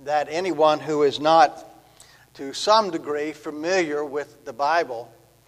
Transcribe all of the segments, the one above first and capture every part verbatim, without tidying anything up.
that anyone who is not to some degree familiar with the Bible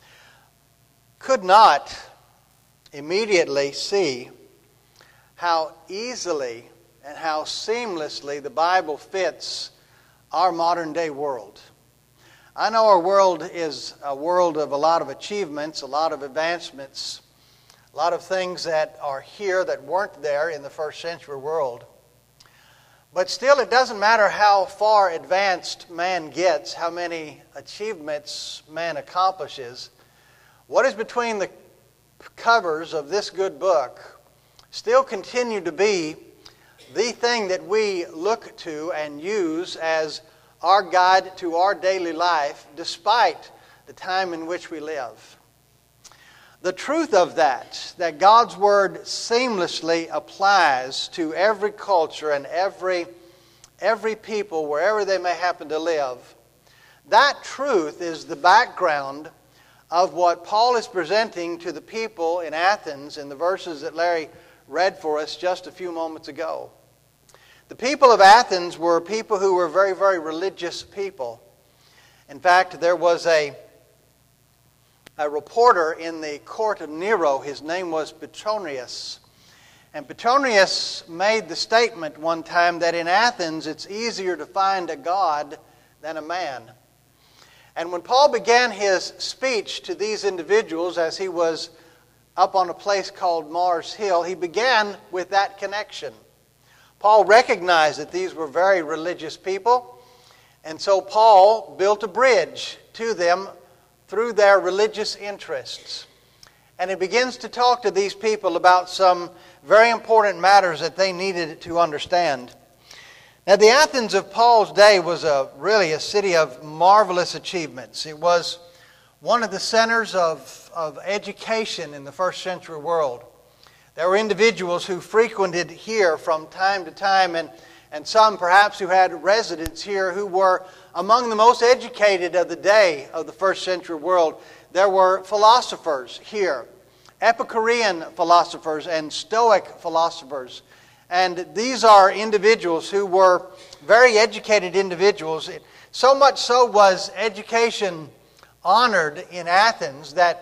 could not immediately see how easily and how seamlessly the Bible fits our modern day world. I know our world is a world of a lot of achievements, a lot of advancements, a lot of things that are here that weren't there in the first century world. But still, it doesn't matter how far advanced man gets, how many achievements man accomplishes. What is between the covers of this good book still continue to be the thing that we look to and use as our guide to our daily life, despite the time in which we live. The truth of that, that God's Word seamlessly applies to every culture and every, every people, wherever they may happen to live, that truth is the background of what Paul is presenting to the people in Athens in the verses that Larry read for us just a few moments ago. The people of Athens were people who were very, very religious people. In fact, there was a, a reporter in the court of Nero. His name was Petronius. And Petronius made the statement one time that in Athens it's easier to find a god than a man. And when Paul began his speech to these individuals as he was up on a place called Mars Hill, he began with that connection. Paul recognized that these were very religious people, and so Paul built a bridge to them through their religious interests. And he begins to talk to these people about some very important matters that they needed to understand. Now, the Athens of Paul's day was a, really a city of marvelous achievements. It was one of the centers of, of education in the first century world. There were individuals who frequented here from time to time, and, and some perhaps who had residence here who were among the most educated of the day of the first century world. There were philosophers here, Epicurean philosophers and Stoic philosophers. And these are individuals who were very educated individuals. So much so was education honored in Athens that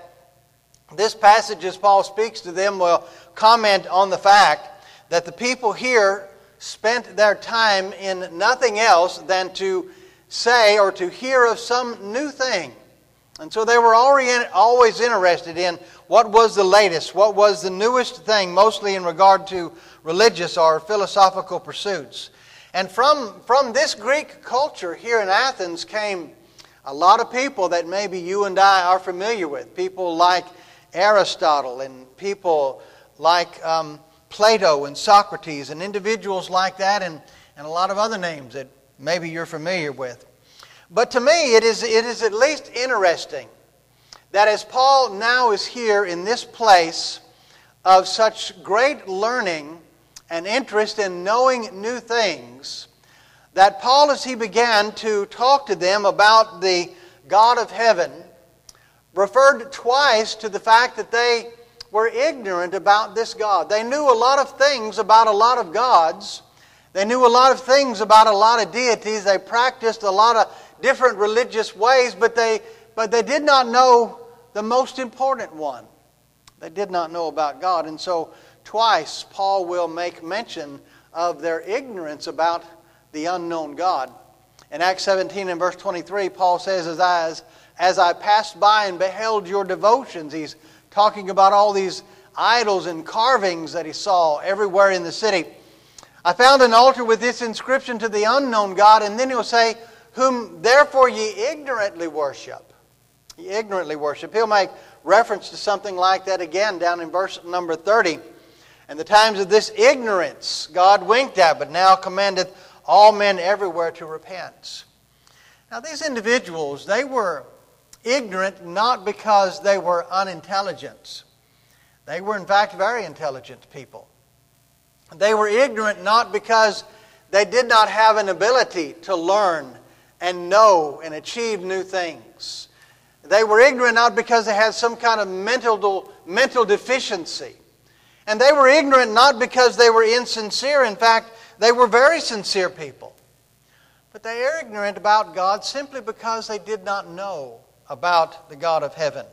this passage, as Paul speaks to them, will comment on the fact that the people here spent their time in nothing else than to say or to hear of some new thing. And so they were always interested in what was the latest, what was the newest thing, mostly in regard to religious or philosophical pursuits. And from, from this Greek culture here in Athens came a lot of people that maybe you and I are familiar with. People like Aristotle and people like um, Plato and Socrates and individuals like that, and, and a lot of other names that maybe you're familiar with. But to me, it is, it is at least interesting that as Paul now is here in this place of such great learning and interest in knowing new things, that Paul, as he began to talk to them about the God of heaven, referred twice to the fact that they were ignorant about this God. They knew a lot of things about a lot of gods. They knew a lot of things about a lot of deities. They practiced a lot of different religious ways, but they, but they did not know the most important one. They did not know about God. And so twice Paul will make mention of their ignorance about the unknown God. In Acts seventeen and verse twenty-three, Paul says, as I, as, as I passed by and beheld your devotions, he's talking about all these idols and carvings that he saw everywhere in the city. I found an altar with this inscription to the unknown God, and then he'll say, whom therefore ye ignorantly worship. Ye ignorantly worship. He'll make reference to something like that again down in verse number thirty. And the times of this ignorance God winked at, but now commandeth all men everywhere to repent. Now these individuals, they were ignorant not because they were unintelligent. They were in fact very intelligent people. They were ignorant not because they did not have an ability to learn and know and achieve new things. They were ignorant not because they had some kind of mental, mental deficiency. And they were ignorant not because they were insincere. In fact, they were very sincere people. But they are ignorant about God simply because they did not know about the God of heaven.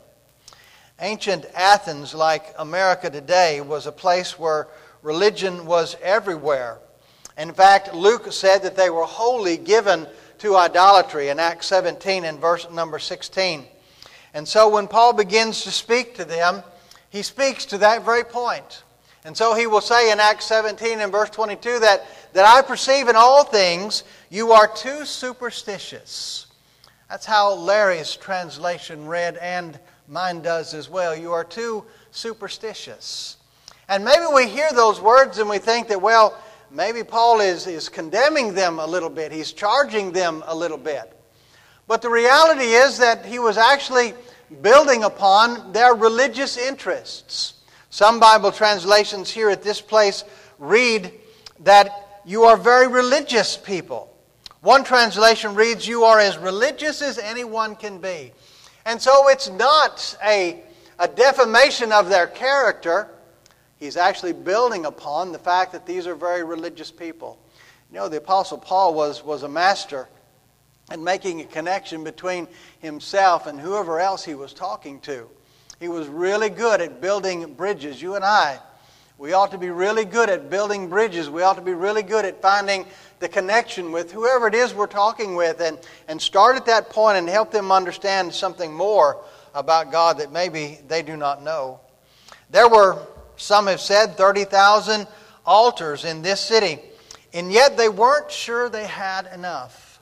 Ancient Athens, like America today, was a place where religion was everywhere. In fact, Luke said that they were wholly given to idolatry in Acts seventeen and verse number sixteen. And so when Paul begins to speak to them, he speaks to that very point. And so he will say in Acts seventeen and verse twenty-two that, that I perceive in all things you are too superstitious. That's how Larry's translation read, and mine does as well. You are too superstitious. And maybe we hear those words and we think that, well, maybe Paul is, is condemning them a little bit. He's charging them a little bit. But the reality is that he was actually building upon their religious interests. Some Bible translations here at this place read that you are very religious people. One translation reads, you are as religious as anyone can be. And so it's not a, a defamation of their character. He's actually building upon the fact that these are very religious people. You know, the Apostle Paul was, was a master at making a connection between himself and whoever else he was talking to. He was really good at building bridges. You and I, we ought to be really good at building bridges. We ought to be really good at finding the connection with whoever it is we're talking with, and, and start at that point and help them understand something more about God that maybe they do not know. There were, some have said, thirty thousand altars in this city, and yet they weren't sure they had enough.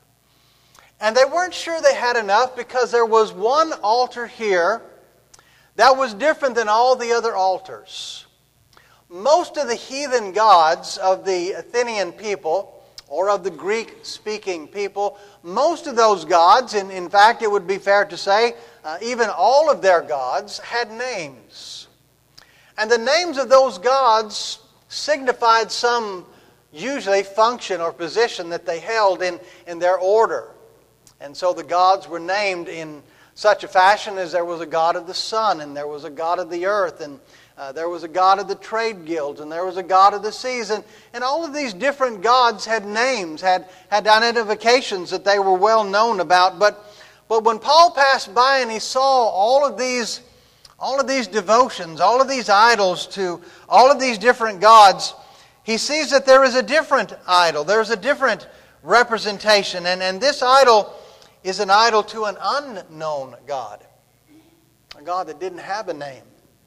And they weren't sure they had enough because there was one altar here that was different than all the other altars. Most of the heathen gods of the Athenian people, or of the Greek-speaking people, most of those gods, and in fact it would be fair to say, uh, even all of their gods, had names. And the names of those gods signified some, usually, function or position that they held in, in their order. And so the gods were named in such a fashion as there was a god of the sun, and there was a god of the earth, and uh, there was a god of the trade guilds, and there was a god of the seas. And, and all of these different gods had names, had, had identifications that they were well known about. But, but when Paul passed by and he saw all of these, all of these devotions, all of these idols to all of these different gods, he sees that there is a different idol. There's a different representation. And, and this idol is an idol to an unknown God. A God that didn't have a name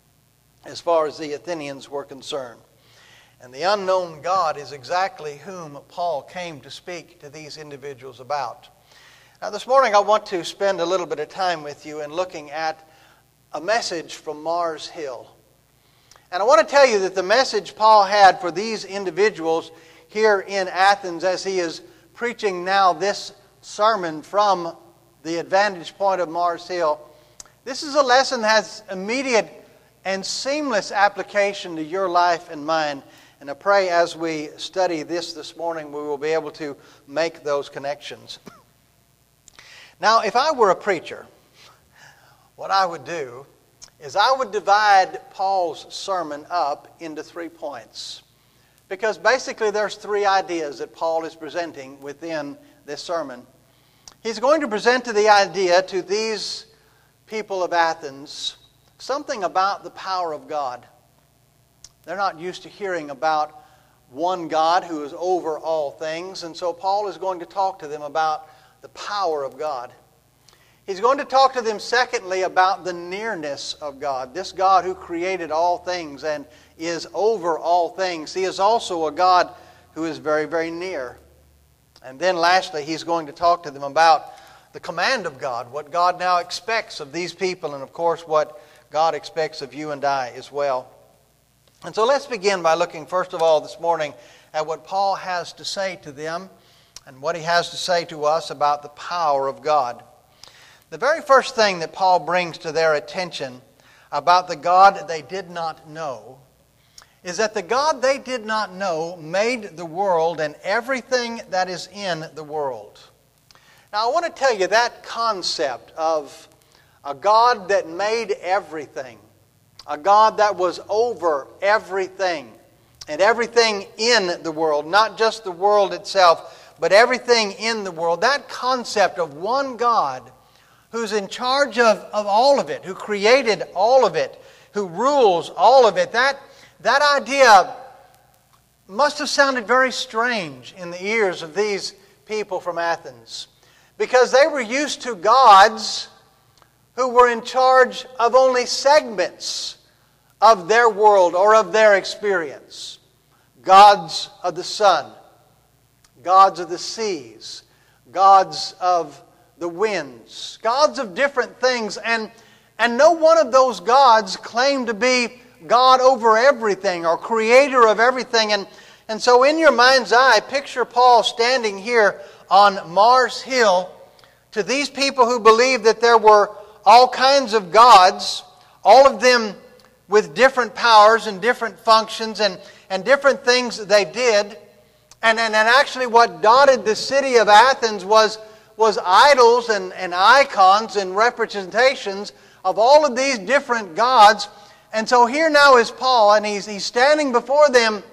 as far as the Athenians were concerned. And the unknown God is exactly whom Paul came to speak to these individuals about. Now this morning I want to spend a little bit of time with you in looking at a message from Mars Hill. And I want to tell you that the message Paul had for these individuals here in Athens as he is preaching now this sermon from the vantage point of Mars Hill, this is a lesson that has immediate and seamless application to your life and mine. And I pray as we study this this morning, we will be able to make those connections. Now, if I were a preacher, what I would do is I would divide Paul's sermon up into three points. Because basically there's three ideas that Paul is presenting within this sermon. He's going to present to the idea to these people of Athens something about the power of God. They're not used to hearing about one God who is over all things, and so Paul is going to talk to them about the power of God. He's going to talk to them, secondly, about the nearness of God. This God who created all things and is over all things. He is also a God who is very, very near. And then lastly, he's going to talk to them about the command of God, what God now expects of these people, and of course what God expects of you and I as well. And so let's begin by looking first of all this morning at what Paul has to say to them and what he has to say to us about the power of God. The very first thing that Paul brings to their attention about the God they did not know is that the God they did not know made the world and everything that is in the world. Now I want to tell you that concept of a God that made everything, a God that was over everything and everything in the world, not just the world itself, but everything in the world. That concept of one God who's in charge of, of all of it, who created all of it, who rules all of it, that, that idea must have sounded very strange in the ears of these people from Athens, because they were used to gods who were in charge of only segments of their world or of their experience. Gods of the sun, gods of the seas, gods of the winds, gods of different things, and, and no one of those gods claimed to be God over everything or creator of everything. And, and so in your mind's eye, picture Paul standing here on Mars Hill to these people who believed that there were all kinds of gods, all of them with different powers and different functions and, and different things that they did. And, and, and actually what dotted the city of Athens was, was idols and, and icons and representations of all of these different gods. And so here now is Paul, and he's, he's standing before them,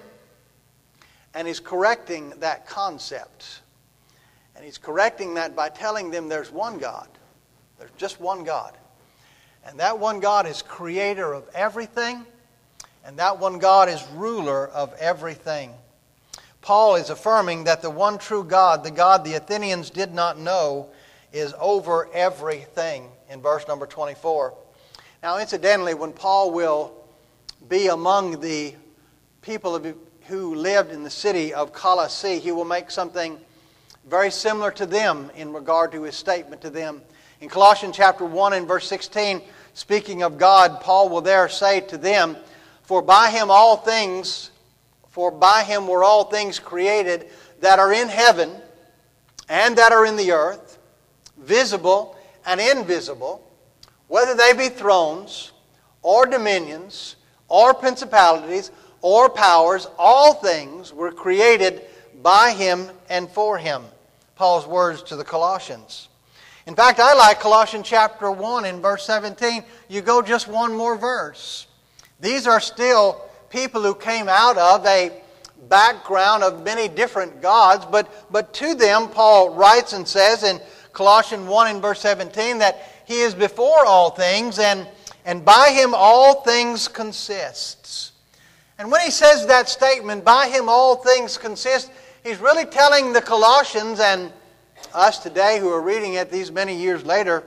and he's correcting that concept. And he's correcting that by telling them there's one God. There's just one God. And that one God is creator of everything, and that one God is ruler of everything. Paul is affirming that the one true God, the God the Athenians did not know, is over everything in verse number twenty-four. Now, incidentally, when Paul will be among the people who lived in the city of Colossae, he will make something very similar to them in regard to his statement to them. In Colossians chapter one and verse sixteen, speaking of God, Paul will there say to them, For by Him all things, for by Him were all things created that are in heaven and that are in the earth, visible and invisible, whether they be thrones or dominions or principalities or powers, all things were created by Him and for Him. Paul's words to the Colossians. In fact, I like Colossians chapter one and verse seventeen. You go just one more verse. These are still people who came out of a background of many different gods, but, but to them Paul writes and says in Colossians one and verse seventeen that He is before all things, and, and by Him all things consist. And when he says that statement, by Him all things consist, he's really telling the Colossians and us today who are reading it these many years later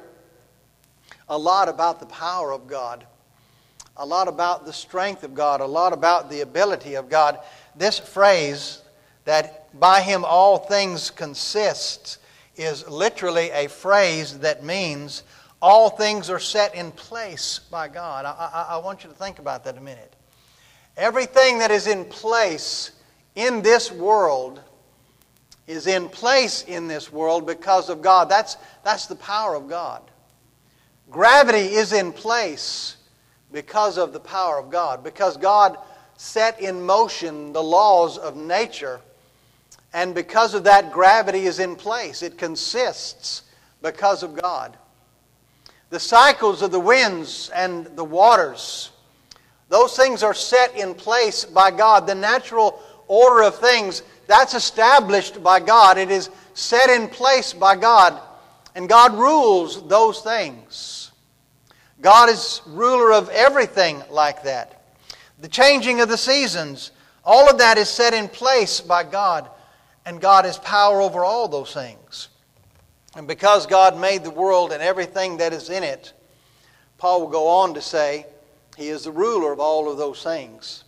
a lot about the power of God, a lot about the strength of God, a lot about the ability of God. This phrase that by Him all things consist is literally a phrase that means all things are set in place by God. I, I, I want you to think about that a minute. Everything that is in place in this world is in place in this world because of God. That's, that's the power of God. Gravity is in place because of the power of God. Because God set in motion the laws of nature. And because of that, gravity is in place. It consists because of God. The cycles of the winds and the waters, those things are set in place by God. The natural order of things, that's established by God. It is set in place by God. And God rules those things. God is ruler of everything like that. The changing of the seasons, all of that is set in place by God. And God has power over all those things. And because God made the world and everything that is in it, Paul will go on to say, He is the ruler of all of those things.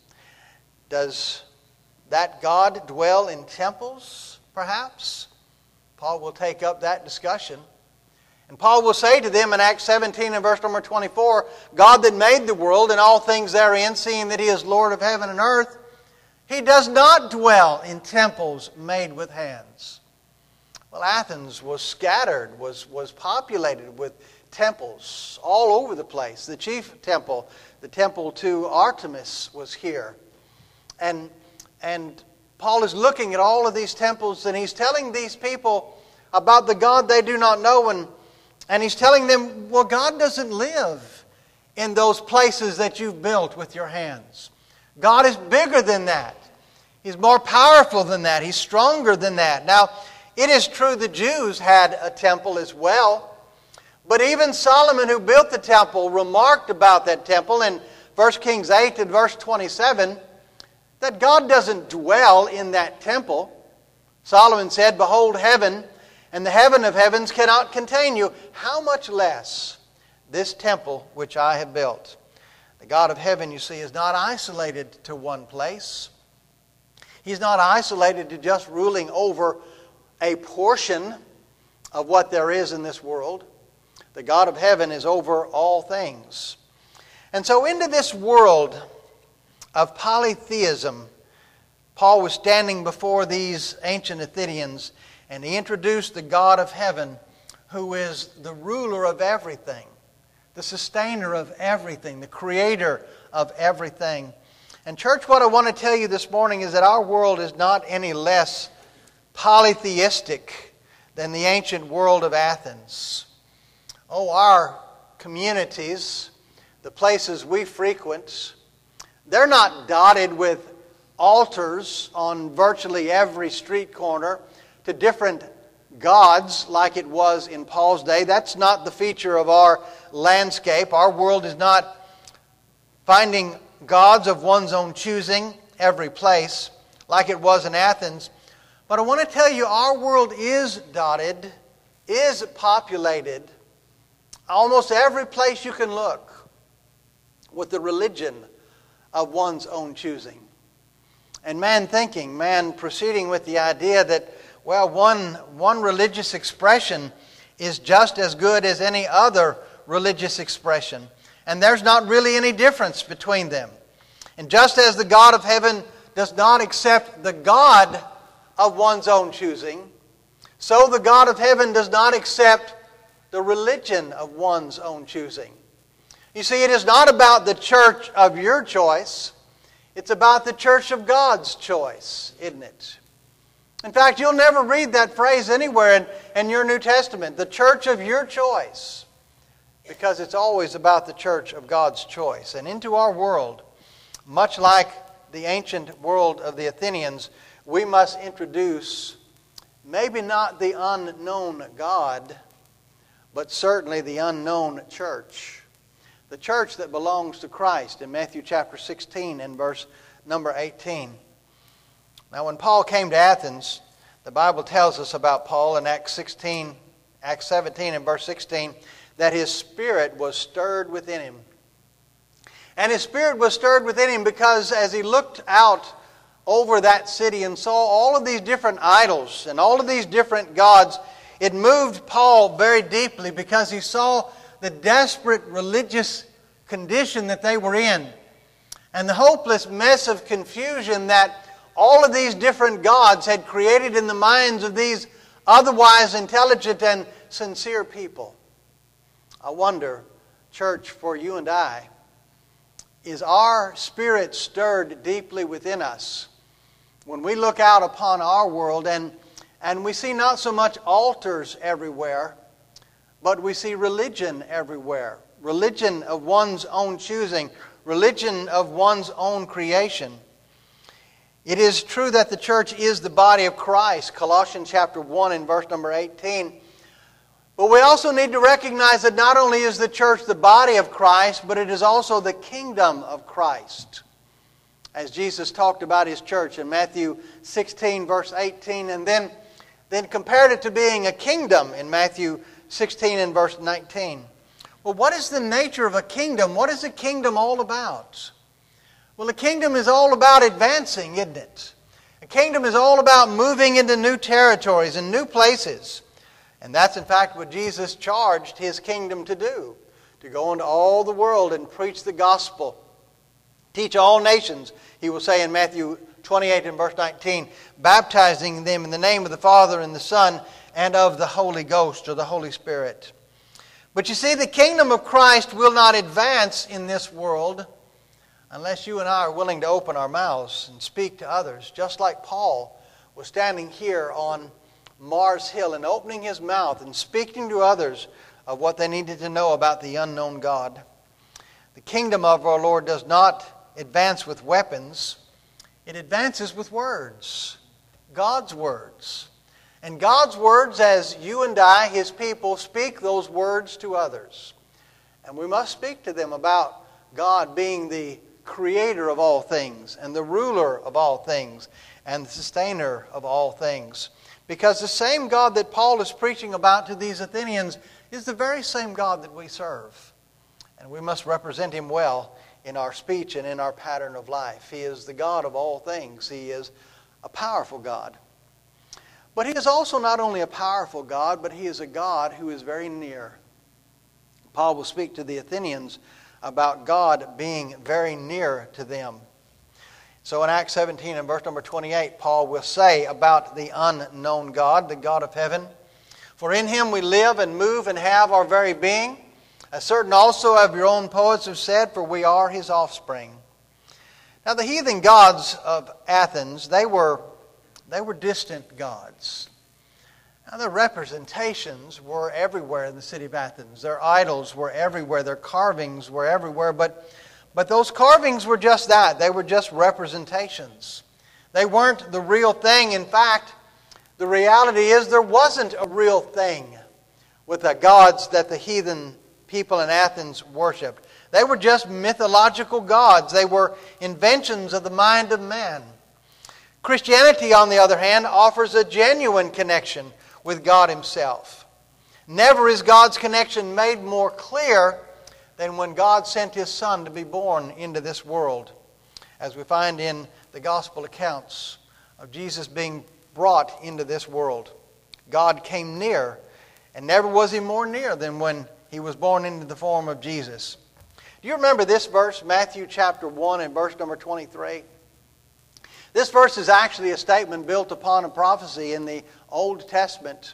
Does that God dwell in temples, perhaps? Paul will take up that discussion. And Paul will say to them in Acts seventeen and verse number twenty-four, God that made the world and all things therein, seeing that He is Lord of heaven and earth, He does not dwell in temples made with hands. Well, Athens was scattered, was, was populated with temples all over the place. The chief temple, the temple to Artemis, was here. And And Paul is looking at all of these temples, and he's telling these people about the God they do not know. And, and he's telling them, well, God doesn't live in those places that you've built with your hands. God is bigger than that. He's more powerful than that. He's stronger than that. Now, It is true the Jews had a temple as well. But even Solomon, who built the temple, remarked about that temple in First Kings eight and verse twenty-seven that God doesn't dwell in that temple. Solomon said, "Behold, heaven and the heaven of heavens cannot contain you. How much less this temple which I have built?" The God of heaven, you see, is not isolated to one place. He's not isolated to just ruling over a portion of what there is in this world. The God of heaven is over all things. And so into this world of polytheism, Paul was standing before these ancient Athenians, and he introduced the God of heaven, who is the ruler of everything, the sustainer of everything, the creator of everything. And church, what I want to tell you this morning is that our world is not any less polytheistic than the ancient world of Athens. Oh, our communities, the places we frequent, they're not dotted with altars on virtually every street corner to different gods like it was in Paul's day. That's not the feature of our landscape. Our world is not finding gods of one's own choosing every place like it was in Athens. But I want to tell you, our world is dotted, is populated, almost every place you can look, with the religion of one's own choosing. And man thinking, man proceeding with the idea that, well, one, one religious expression is just as good as any other religious expression. And there's not really any difference between them. And just as the God of heaven does not accept the God of one's own choosing, so the God of heaven does not accept the religion of one's own choosing. You see, it is not about the church of your choice. It's about the church of God's choice, isn't it? In fact, you'll never read that phrase anywhere in, in your New Testament, the church of your choice, because it's always about the church of God's choice. And into our world, much like the ancient world of the Athenians, we must introduce maybe not the unknown God, but certainly the unknown church. The church that belongs to Christ in Matthew chapter sixteen and verse number eighteen. Now when Paul came to Athens, the Bible tells us about Paul in Acts sixteen, Acts seventeen and verse sixteen, that his spirit was stirred within him. And his spirit was stirred within him because as he looked out over that city and saw all of these different idols and all of these different gods, it moved Paul very deeply because he saw the desperate religious condition that they were in and the hopeless mess of confusion that all of these different gods had created in the minds of these otherwise intelligent and sincere people. I wonder, church, for you and I, is our spirit stirred deeply within us when we look out upon our world and, and we see not so much altars everywhere, but we see religion everywhere. Religion of one's own choosing. Religion of one's own creation. It is true that the church is the body of Christ. Colossians chapter one and verse number eighteen. But we also need to recognize that not only is the church the body of Christ, but it is also the kingdom of Christ. As Jesus talked about His church in Matthew sixteen verse eighteen, and then, then compared it to being a kingdom in Matthew sixteen and verse nineteen. Well, what is the nature of a kingdom? What is a kingdom all about? Well, a kingdom is all about advancing, isn't it? A kingdom is all about moving into new territories and new places. And that's in fact what Jesus charged His kingdom to do. To go into all the world and preach the gospel. Teach all nations, He will say in Matthew twenty-eight and verse nineteen, baptizing them in the name of the Father and the Son and of the Holy Ghost or the Holy Spirit. But you see, the kingdom of Christ will not advance in this world unless you and I are willing to open our mouths and speak to others, just like Paul was standing here on Mars Hill and opening his mouth and speaking to others of what they needed to know about the unknown God. The kingdom of our Lord does not advance with weapons. It advances with words, God's words. And God's words, as you and I, His people, speak those words to others. And we must speak to them about God being the creator of all things and the ruler of all things and the sustainer of all things. Because the same God that Paul is preaching about to these Athenians is the very same God that we serve. And we must represent Him well in our speech and in our pattern of life. He is the God of all things. He is a powerful God. But He is also not only a powerful God, but He is a God who is very near. Paul will speak to the Athenians about God being very near to them. So in Acts seventeen and verse number twenty-eight, Paul will say about the unknown God, the God of heaven, "For in Him we live and move and have our very being, as certain also of your own poets have said, for we are His offspring." Now the heathen gods of Athens, they were, they were distant gods. Now their representations were everywhere in the city of Athens. Their idols were everywhere. Their carvings were everywhere. But, but those carvings were just that. They were just representations. They weren't the real thing. In fact, the reality is there wasn't a real thing with the gods that the heathen people in Athens worshipped. They were just mythological gods. They were inventions of the mind of man. Christianity, on the other hand, offers a genuine connection with God Himself. Never is God's connection made more clear than when God sent His Son to be born into this world, as we find in the gospel accounts of Jesus being brought into this world. God came near, and never was He more near than when He was born into the form of Jesus. Do you remember this verse, Matthew chapter one and verse number twenty-three? This verse is actually a statement built upon a prophecy in the Old Testament,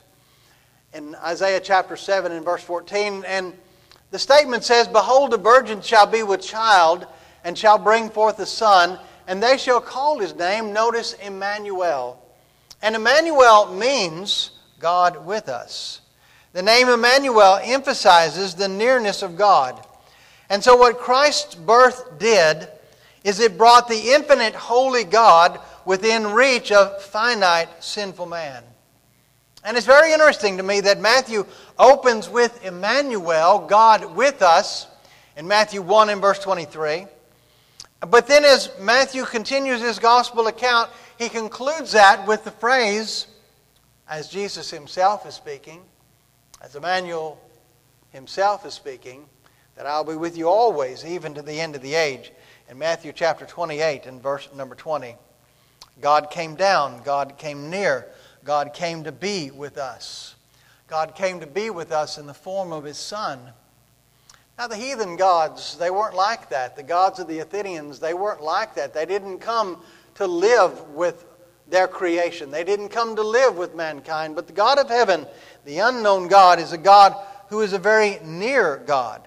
in Isaiah chapter seven and verse fourteen. And the statement says, "Behold, a virgin shall be with child, and shall bring forth a son, and they shall call His name," notice, "Emmanuel." And Emmanuel means God with us. The name Emmanuel emphasizes the nearness of God. And so what Christ's birth did is it brought the infinite holy God within reach of finite sinful man. And it's very interesting to me that Matthew opens with Emmanuel, God with us, in Matthew one and verse twenty-three. But then as Matthew continues his gospel account, he concludes that with the phrase, as Jesus Himself is speaking, as Emmanuel Himself is speaking, that I'll be with you always, even to the end of the age. In Matthew chapter twenty-eight and verse number twenty. God came down, God came near, God came to be with us. God came to be with us in the form of His Son. Now the heathen gods, they weren't like that. The gods of the Athenians, they weren't like that. They didn't come to live with their creation. They didn't come to live with mankind. But the God of heaven, the unknown God, is a God who is a very near God.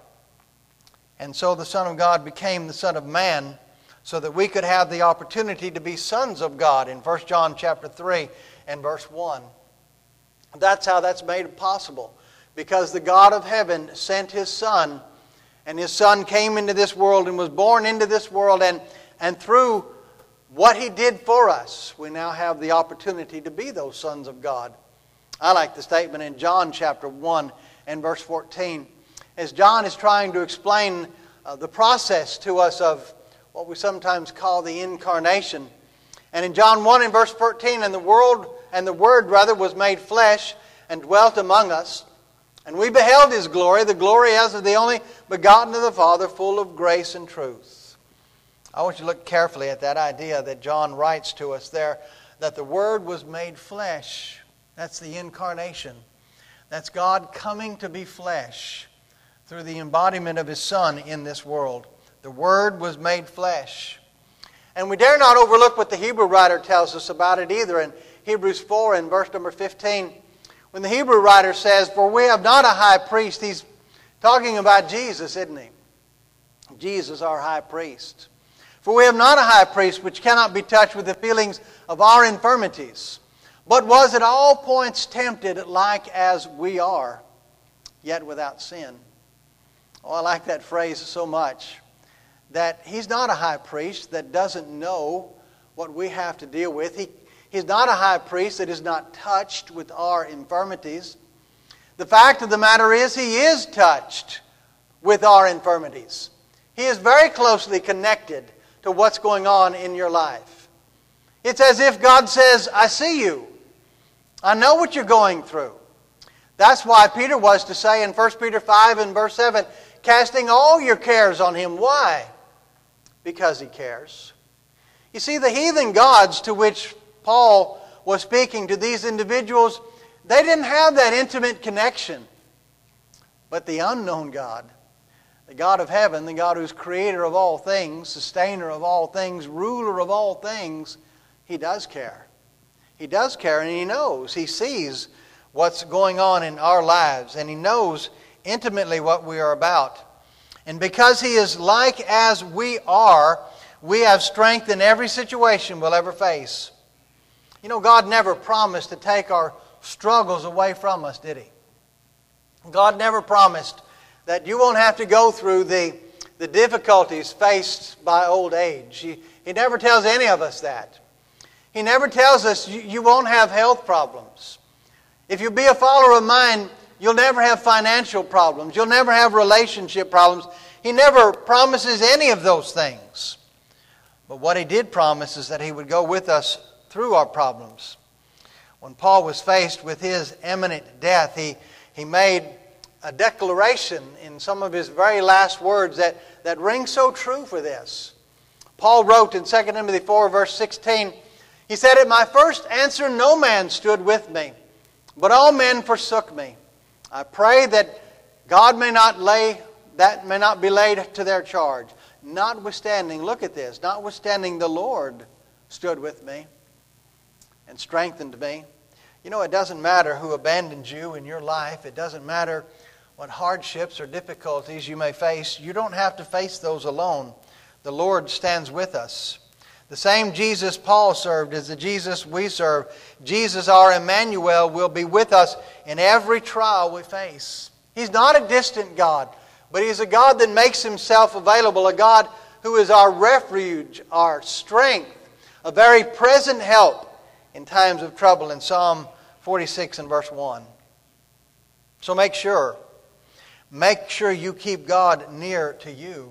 And so the Son of God became the Son of Man so that we could have the opportunity to be sons of God in First John chapter three and verse one. That's how that's made possible. Because the God of heaven sent His Son, and His Son came into this world and was born into this world, and, and through what He did for us, we now have the opportunity to be those sons of God. I like the statement in John chapter one and verse fourteen. As John is trying to explain uh, the process to us of what we sometimes call the incarnation. And in John one and verse fourteen, and the world and the Word rather was made flesh and dwelt among us, and we beheld His glory, the glory as of the only begotten of the Father, full of grace and truth. I want you to look carefully at that idea that John writes to us there, that the Word was made flesh. That's the incarnation. That's God coming to be flesh through the embodiment of His Son in this world. The Word was made flesh. And we dare not overlook what the Hebrew writer tells us about it either. In Hebrews four and verse number fifteen, when the Hebrew writer says, "For we have not a high priest," he's talking about Jesus, isn't he? Jesus, our high priest. "For we have not a high priest which cannot be touched with the feelings of our infirmities, but was at all points tempted like as we are, yet without sin." Oh, I like that phrase so much. That He's not a high priest that doesn't know what we have to deal with. He, He's not a high priest that is not touched with our infirmities. The fact of the matter is, He is touched with our infirmities. He is very closely connected to what's going on in your life. It's as if God says, I see you. I know what you're going through. That's why Peter was to say in First Peter five and verse seven, casting all your cares on Him. Why? Because He cares. You see, the heathen gods to which Paul was speaking to these individuals, they didn't have that intimate connection. But the unknown God, the God of heaven, the God who's creator of all things, sustainer of all things, ruler of all things, He does care. He does care, and He knows. He sees what's going on in our lives, and He knows intimately what we are about. And because He is like as we are, we have strength in every situation we'll ever face. You know, God never promised to take our struggles away from us, did He? God never promised that you won't have to go through the, the difficulties faced by old age. He, he never tells any of us that. He never tells us you, you won't have health problems. If you be a follower of mine, you'll never have financial problems. You'll never have relationship problems. He never promises any of those things. But what He did promise is that He would go with us through our problems. When Paul was faced with his imminent death, he, he made a declaration in some of his very last words that, that ring so true for this. Paul wrote in Second Timothy four, verse sixteen, he said, at my first answer no man stood with me, but all men forsook me. I pray that God may not lay, that may not be laid to their charge. Notwithstanding, look at this, notwithstanding the Lord stood with me and strengthened me. You know, it doesn't matter who abandons you in your life. It doesn't matter what hardships or difficulties you may face. You don't have to face those alone. The Lord stands with us. The same Jesus Paul served is the Jesus we serve. Jesus, our Emmanuel, will be with us in every trial we face. He's not a distant God, but He's a God that makes Himself available, a God who is our refuge, our strength, a very present help in times of trouble in Psalm forty-six and verse one. So make sure, make sure you keep God near to you.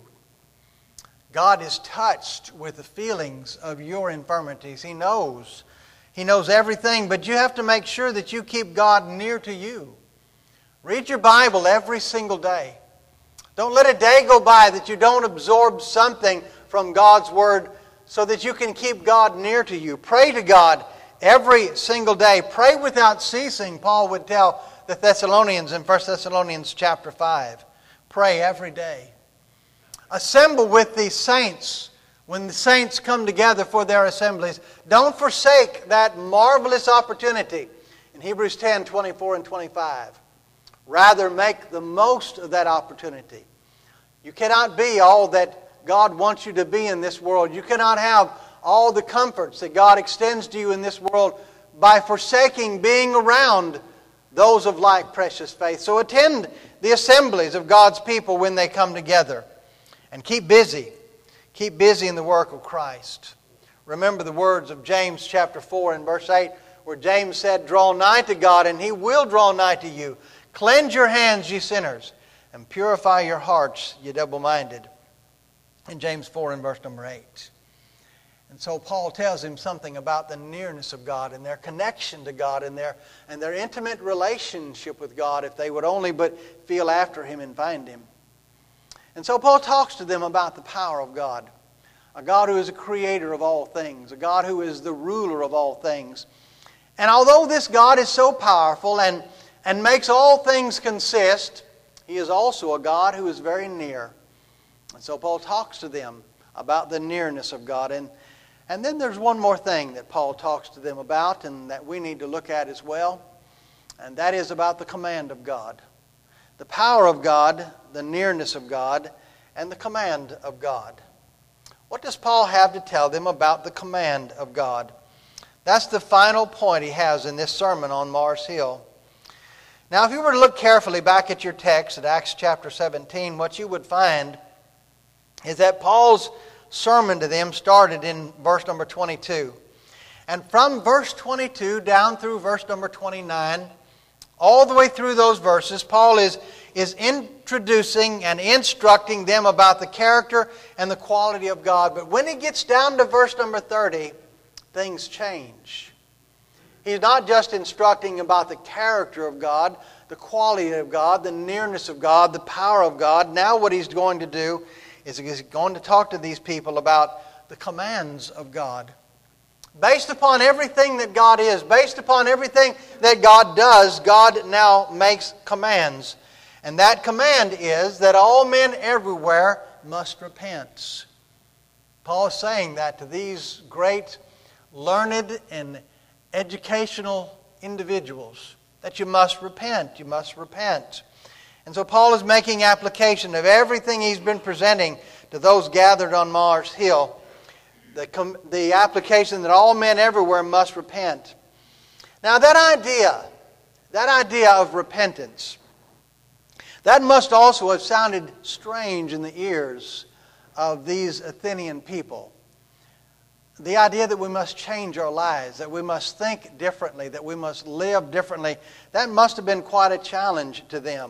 God is touched with the feelings of your infirmities. He knows. He knows everything, but you have to make sure that you keep God near to you. Read your Bible every single day. Don't let a day go by that you don't absorb something from God's Word so that you can keep God near to you. Pray to God every single day. Pray without ceasing, Paul would tell the Thessalonians in First Thessalonians chapter five. Pray every day. Assemble with the saints when the saints come together for their assemblies. Don't forsake that marvelous opportunity in Hebrews ten, twenty-four and twenty-five. Rather, make the most of that opportunity. You cannot be all that God wants you to be in this world. You cannot have all the comforts that God extends to you in this world by forsaking being around those of like precious faith. So attend the assemblies of God's people when they come together. And keep busy. Keep busy in the work of Christ. Remember the words of James chapter four and verse eight, where James said, draw nigh to God, and He will draw nigh to you. Cleanse your hands, ye sinners, and purify your hearts, ye double-minded. In James four and verse number eight. And so Paul tells him something about the nearness of God and their connection to God and their, and their intimate relationship with God if they would only but feel after Him and find Him. And so Paul talks to them about the power of God. A God who is a creator of all things. A God who is the ruler of all things. And although this God is so powerful and, and makes all things consist, He is also a God who is very near. And so Paul talks to them about the nearness of God. And, and then there's one more thing that Paul talks to them about and that we need to look at as well. And that is about the command of God. The power of God, the nearness of God, and the command of God. What does Paul have to tell them about the command of God? That's the final point he has in this sermon on Mars Hill. Now, if you were to look carefully back at your text at Acts chapter seventeen, what you would find is that Paul's sermon to them started in verse number twenty-two. And from verse twenty-two down through verse number twenty-nine, all the way through those verses, Paul is, is introducing and instructing them about the character and the quality of God. But when he gets down to verse number thirty, things change. He's not just instructing about the character of God, the quality of God, the nearness of God, the power of God. Now what he's going to do is he's going to talk to these people about the commands of God. Based upon everything that God is, based upon everything that God does, God now makes commands. And that command is that all men everywhere must repent. Paul is saying that to these great, learned, and educational individuals, that you must repent, you must repent. And so Paul is making application of everything he's been presenting to those gathered on Mars Hill. The, the application that all men everywhere must repent. Now that idea, that idea of repentance, that must also have sounded strange in the ears of these Athenian people. The idea that we must change our lives, that we must think differently, that we must live differently, that must have been quite a challenge to them.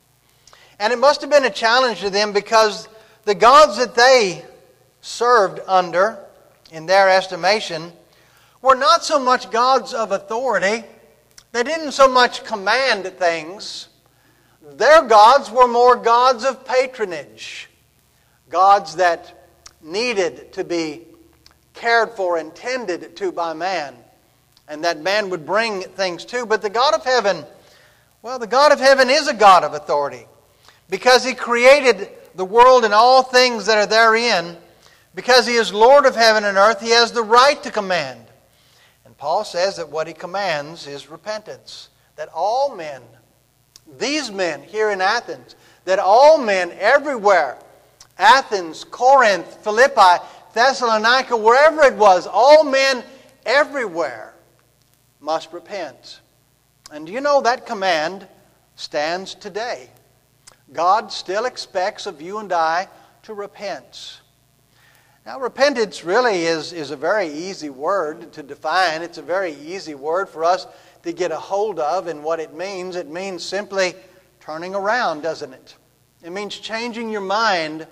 And it must have been a challenge to them because the gods that they served under, in their estimation, were not so much gods of authority. They didn't so much command things. Their gods were more gods of patronage. Gods that needed to be cared for and tended to by man. And that man would bring things to. But the God of heaven, well, the God of heaven is a God of authority. Because He created the world and all things that are therein. Because He is Lord of heaven and earth, He has the right to command. And Paul says that what He commands is repentance. That all men, these men here in Athens, that all men everywhere, Athens, Corinth, Philippi, Thessalonica, wherever it was, all men everywhere must repent. And you know that command stands today. God still expects of you and I to repent. Now, repentance really is, is a very easy word to define. It's a very easy word for us to get a hold of in what it means. It means simply turning around, doesn't it? It means changing your mind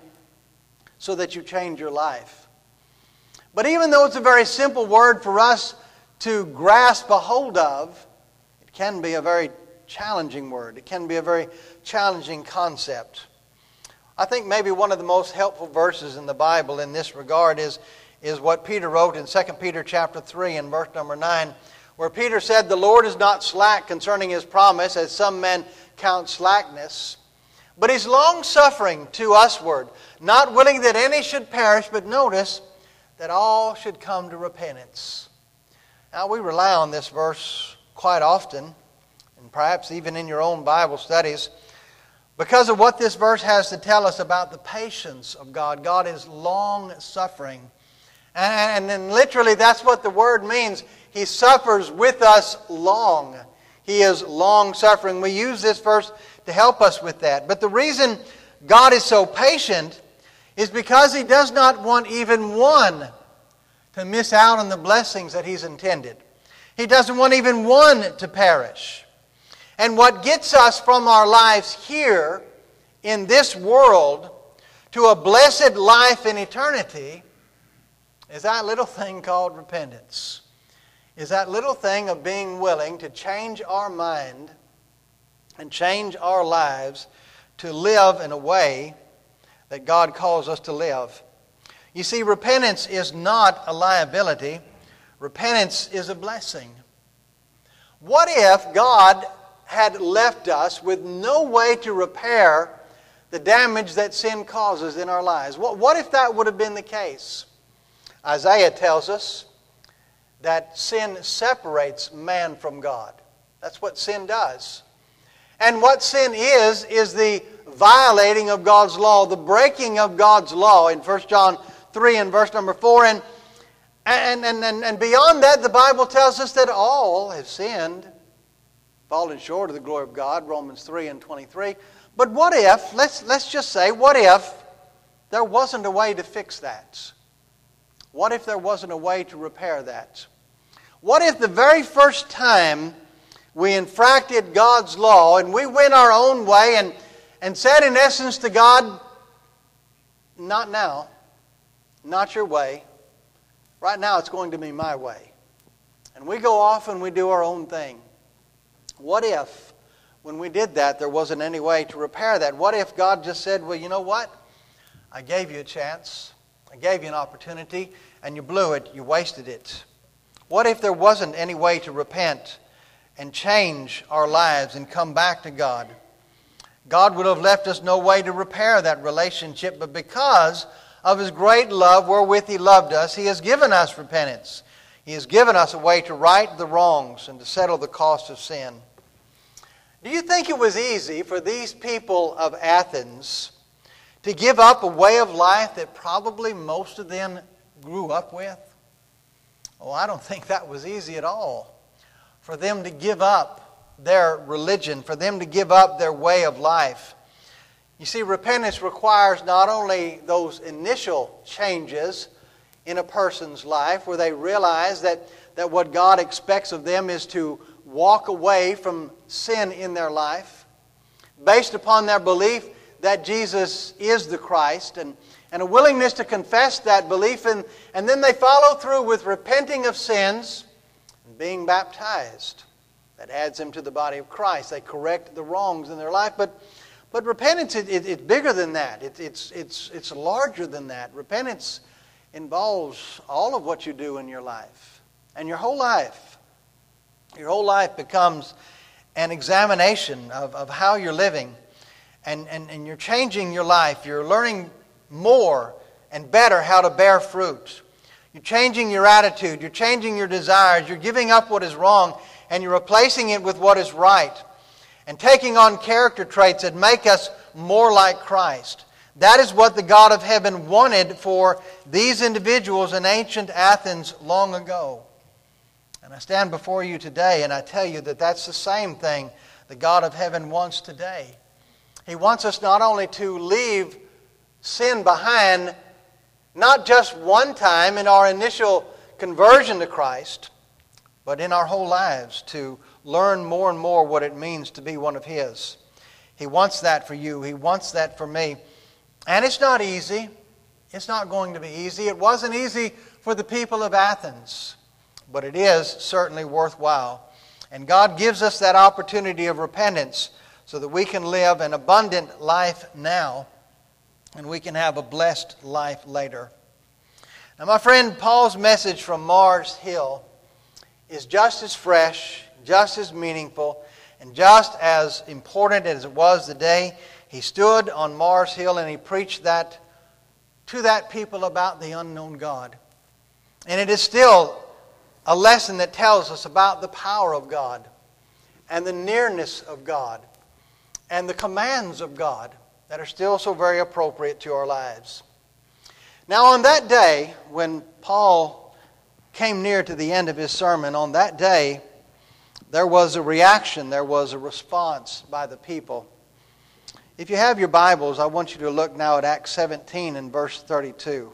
so that you change your life. But even though it's a very simple word for us to grasp a hold of, it can be a very challenging word. It can be a very challenging concept. I think maybe one of the most helpful verses in the Bible in this regard is, is what Peter wrote in Second Peter chapter three and verse number nine, where Peter said, "The Lord is not slack concerning His promise, as some men count slackness, but He's long-suffering to usward, not willing that any should perish, but notice, that all should come to repentance." Now, we rely on this verse quite often, and perhaps even in your own Bible studies, because of what this verse has to tell us about the patience of God. God is long-suffering. And, and literally that's what the word means. He suffers with us long. He is long-suffering. We use this verse to help us with that. But the reason God is so patient is because He does not want even one to miss out on the blessings that He's intended. He doesn't want even one to perish. And what gets us from our lives here in this world to a blessed life in eternity is that little thing called repentance. Is that little thing of being willing to change our mind and change our lives to live in a way that God calls us to live. You see, repentance is not a liability. Repentance is a blessing. What if God had left us with no way to repair the damage that sin causes in our lives? What, what if that would have been the case? Isaiah tells us that sin separates man from God. That's what sin does. And what sin is, is the violating of God's law, the breaking of God's law in First John three and verse number four. And, and, and, and, and beyond that, the Bible tells us that all have sinned, fallen short of the glory of God, Romans three and twenty-three. But what if, let's, let's just say, what if there wasn't a way to fix that? What if there wasn't a way to repair that? What if the very first time we infracted God's law and we went our own way and, and said in essence to God, not now, not your way. Right now it's going to be my way. And we go off and we do our own thing. What if, when we did that, there wasn't any way to repair that? What if God just said, well, you know what? I gave you a chance. I gave you an opportunity, and you blew it. You wasted it. What if there wasn't any way to repent and change our lives and come back to God? God would have left us no way to repair that relationship, but because of His great love wherewith He loved us, He has given us repentance. He has given us a way to right the wrongs and to settle the cost of sin. Do you think it was easy for these people of Athens to give up a way of life that probably most of them grew up with? Oh, I don't think that was easy at all. For them to give up their religion, for them to give up their way of life. You see, repentance requires not only those initial changes in a person's life where they realize that, that what God expects of them is to walk away from sin in their life based upon their belief that Jesus is the Christ and, and a willingness to confess that belief, and, and then they follow through with repenting of sins and being baptized. That adds them to the body of Christ. They correct the wrongs in their life. But, but repentance, it, it, it's bigger than that. It, it's, it's, it's larger than that. Repentance involves all of what you do in your life. And your whole life. Your whole life becomes an examination of, of how you're living. And, and, and you're changing your life. You're learning more and better how to bear fruit. You're changing your attitude. You're changing your desires. You're giving up what is wrong and you're replacing it with what is right. And taking on character traits that make us more like Christ. That is what the God of heaven wanted for these individuals in ancient Athens long ago. And I stand before you today and I tell you that that's the same thing the God of heaven wants today. He wants us not only to leave sin behind, not just one time in our initial conversion to Christ, but in our whole lives to learn more and more what it means to be one of His. He wants that for you. He wants that for me. And it's not easy. It's not going to be easy. It wasn't easy for the people of Athens, but it is certainly worthwhile. And God gives us that opportunity of repentance so that we can live an abundant life now and we can have a blessed life later. Now, my friend, Paul's message from Mars Hill is just as fresh, just as meaningful, and just as important as it was the day he stood on Mars Hill and he preached that to that people about the unknown God. And it is still a lesson that tells us about the power of God and the nearness of God and the commands of God that are still so very appropriate to our lives. Now, on that day, when Paul came near to the end of his sermon, on that day, there was a reaction, there was a response by the people. If you have your Bibles, I want you to look now at Acts seventeen and verse thirty-two.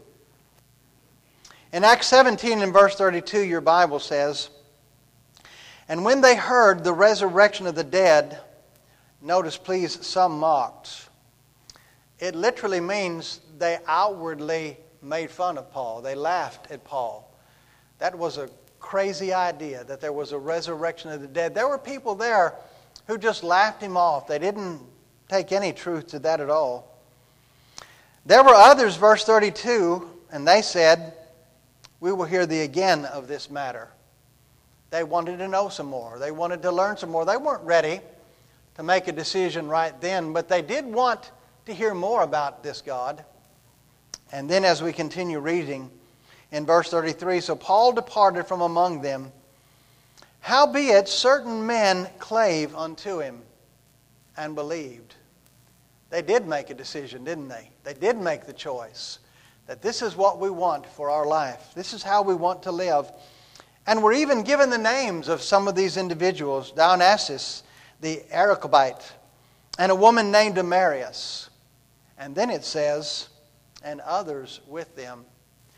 In Acts seventeen and verse thirty-two, your Bible says, "And when they heard the resurrection of the dead," notice please, some mocked. It literally means they outwardly made fun of Paul. They laughed at Paul. That was a crazy idea, that there was a resurrection of the dead. There were people there who just laughed him off. They didn't take any truth to that at all. There were others, verse thirty-two, and they said, "We will hear thee again of this matter." They wanted to know some more. They wanted to learn some more. They weren't ready to make a decision right then, but they did want to hear more about this God. And then as we continue reading, in verse thirty-three, "So Paul departed from among them. Howbeit certain men clave unto him and believed." They did make a decision, didn't they? They did make the choice that this is what we want for our life. This is how we want to live. And we're even given the names of some of these individuals. Dionysius, the Areopagite, and a woman named Damaris. And then it says, "and others with them."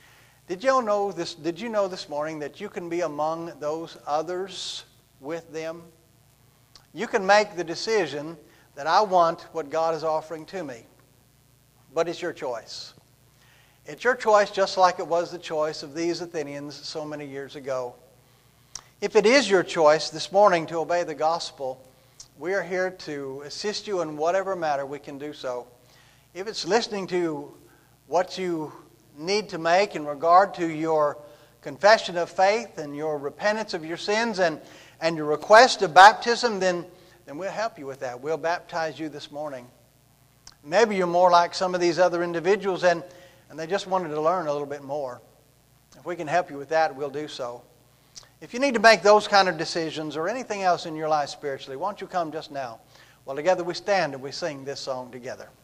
Did you know this, did you know this morning that you can be among those others with them? You can make the decision that I want what God is offering to me. But it's your choice. It's your choice just like it was the choice of these Athenians so many years ago. If it is your choice this morning to obey the gospel, we are here to assist you in whatever matter we can do so. If it's listening to what you need to make in regard to your confession of faith and your repentance of your sins and, and your request of baptism, then, then we'll help you with that. We'll baptize you this morning. Maybe you're more like some of these other individuals and, and they just wanted to learn a little bit more. If we can help you with that, we'll do so. If you need to make those kind of decisions or anything else in your life spiritually, why don't you come just now? Well, together we stand and we sing this song together.